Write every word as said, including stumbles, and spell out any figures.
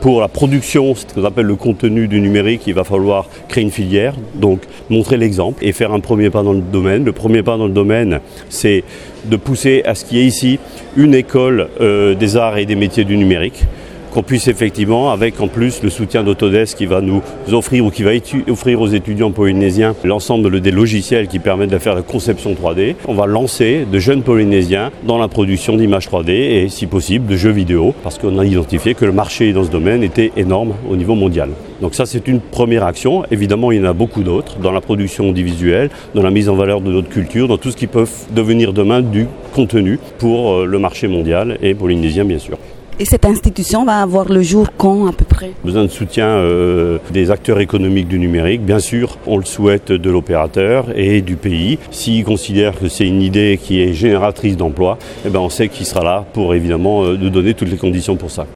Pour la production, ce qu'on appelle le contenu du numérique, il va falloir créer une filière, donc montrer l'exemple et faire un premier pas dans le domaine. Le premier pas dans le domaine, c'est de pousser à ce qu'il y ait ici une école euh, des arts et des métiers du numérique, qu'on puisse effectivement, avec en plus le soutien d'Autodesk qui va nous offrir ou qui va étu- offrir aux étudiants polynésiens l'ensemble des logiciels qui permettent de faire la conception trois D, on va lancer de jeunes Polynésiens dans la production d'images trois D et si possible de jeux vidéo, parce qu'on a identifié que le marché dans ce domaine était énorme au niveau mondial. Donc ça c'est une première action, évidemment il y en a beaucoup d'autres, dans la production audiovisuelle, dans la mise en valeur de notre culture, dans tout ce qui peut devenir demain du contenu pour le marché mondial et polynésien bien sûr. Et cette institution va avoir le jour quand à peu près ? Besoin de soutien euh, des acteurs économiques du numérique. Bien sûr, on le souhaite de l'opérateur et du pays. S'il considère que c'est une idée qui est génératrice d'emplois, eh ben on sait qu'il sera là pour évidemment euh, nous donner toutes les conditions pour ça.